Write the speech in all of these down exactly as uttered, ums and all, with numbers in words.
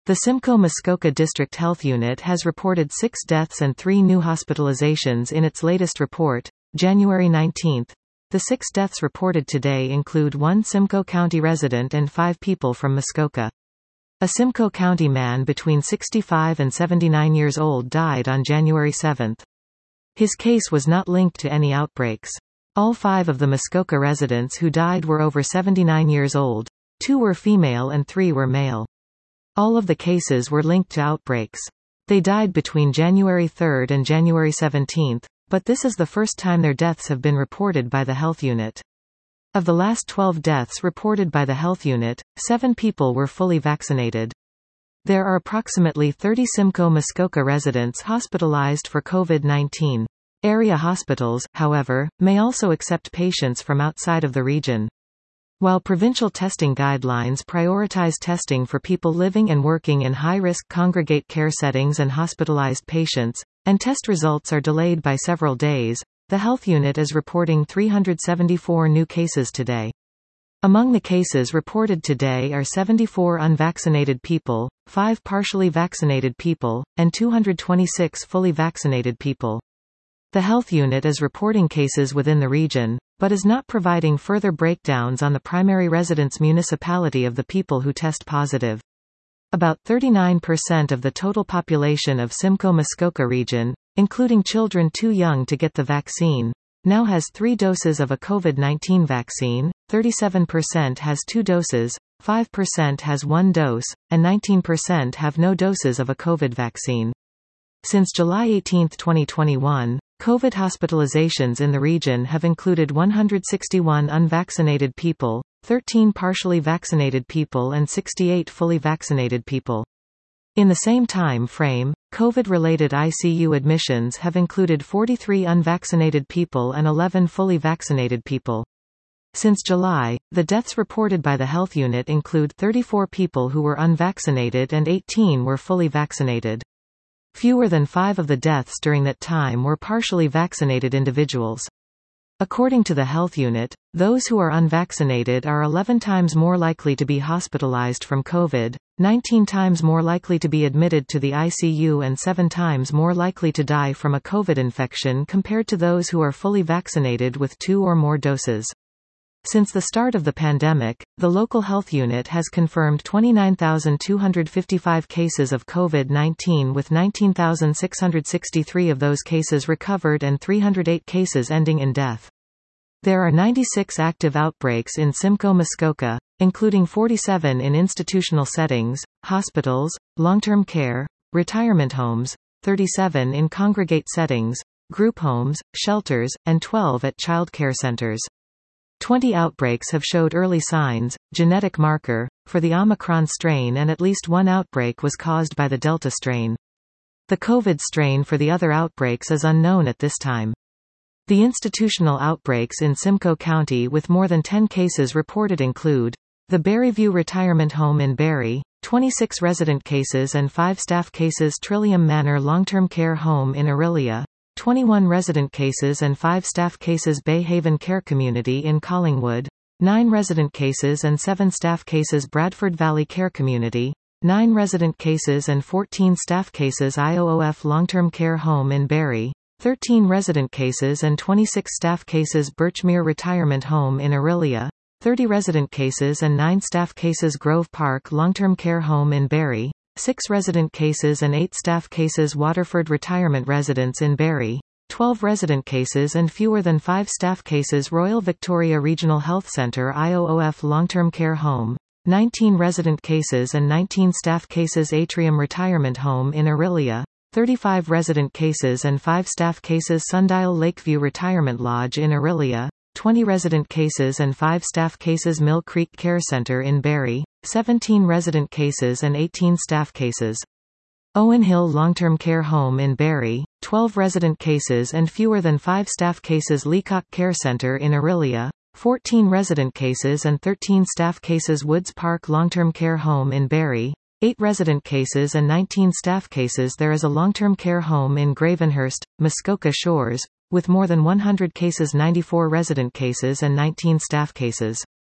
The Simcoe Muskoka District Health Unit has reported six deaths and three new hospitalizations in its latest report, January nineteenth. The six deaths reported today include one Simcoe County resident and five people from Muskoka. A Simcoe County man between sixty-five and seventy-nine years old died on January seventh. His case was not linked to any outbreaks. All five of the Muskoka residents who died were over seventy-nine years old. Two were female and three were male. All of the cases were linked to outbreaks. They died between January third and January seventeenth, but this is the first time their deaths have been reported by the health unit. Of the last twelve deaths reported by the health unit, seven people were fully vaccinated. There are approximately thirty Simcoe Muskoka residents hospitalized for COVID nineteen. Area hospitals, however, may also accept patients from outside of the region. While provincial testing guidelines prioritize testing for people living and working in high-risk congregate care settings and hospitalized patients, and test results are delayed by several days, the health unit is reporting three hundred seventy-four new cases today. Among the cases reported today are seventy-four unvaccinated people, five partially vaccinated people, and two hundred twenty-six fully vaccinated people. The health unit is reporting cases within the region, but is not providing further breakdowns on the primary residence municipality of the people who test positive. About thirty-nine percent of the total population of Simcoe Muskoka region, including children too young to get the vaccine, now has three doses of a COVID nineteen vaccine, thirty-seven percent has two doses, five percent has one dose, and nineteen percent have no doses of a COVID vaccine. Since July eighteenth twenty twenty-one, COVID hospitalizations in the region have included one hundred sixty-one unvaccinated people, thirteen partially vaccinated people and sixty-eight fully vaccinated people. In the same time frame, COVID-related I C U admissions have included forty-three unvaccinated people and eleven fully vaccinated people. Since July, the deaths reported by the health unit include thirty-four people who were unvaccinated and eighteen were fully vaccinated. Fewer than five of the deaths during that time were partially vaccinated individuals. According to the health unit, those who are unvaccinated are eleven times more likely to be hospitalized from COVID, nineteen times more likely to be admitted to the I C U and seven times more likely to die from a COVID infection compared to those who are fully vaccinated with two or more doses. Since the start of the pandemic, the local health unit has confirmed twenty-nine thousand two hundred fifty-five cases of COVID nineteen with nineteen thousand six hundred sixty-three of those cases recovered and three hundred eight cases ending in death. There are ninety-six active outbreaks in Simcoe Muskoka, including forty-seven in institutional settings, hospitals, long-term care, retirement homes, thirty-seven in congregate settings, group homes, shelters, and twelve at child care centers. twenty outbreaks have showed early signs, genetic marker, for the Omicron strain and at least one outbreak was caused by the Delta strain. The COVID strain for the other outbreaks is unknown at this time. The institutional outbreaks in Simcoe County with more than ten cases reported include the Berryview Retirement Home in Barrie, twenty-six resident cases and five staff cases, Trillium Manor Long-Term Care Home in Orillia, twenty-one resident cases and five staff cases, Bay Haven Care Community in Collingwood, nine resident cases and seven staff cases, Bradford Valley Care Community, nine resident cases and fourteen staff cases, I O O F Long-Term Care Home in Barrie, thirteen resident cases and twenty-six staff cases, Birchmere Retirement Home in Orillia, thirty resident cases and nine staff cases, Grove Park Long-Term Care Home in Barrie, six resident cases and eight staff cases, Waterford Retirement Residence in Barrie, twelve resident cases and fewer than five staff cases, Royal Victoria Regional Health Centre I O O F Long-Term Care Home, nineteen resident cases and nineteen staff cases, Atrium Retirement Home in Orillia, thirty-five resident cases and five staff cases, Sundial Lakeview Retirement Lodge in Orillia, twenty resident cases and five staff cases, Mill Creek Care Centre in Barrie, seventeen resident cases and eighteen staff cases. Owen Hill Long-Term Care Home in Barrie, twelve resident cases and fewer than five staff cases, Leacock Care Centre in Orillia, fourteen resident cases and thirteen staff cases, Woods Park Long-Term Care Home in Barrie, eight resident cases and nineteen staff cases. There is a long-term care home in Gravenhurst, Muskoka Shores, with more than one hundred cases, ninety-four resident cases and nineteen staff cases.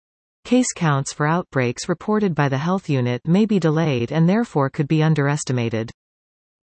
Case counts for outbreaks reported by the health unit may be delayed and therefore could be underestimated.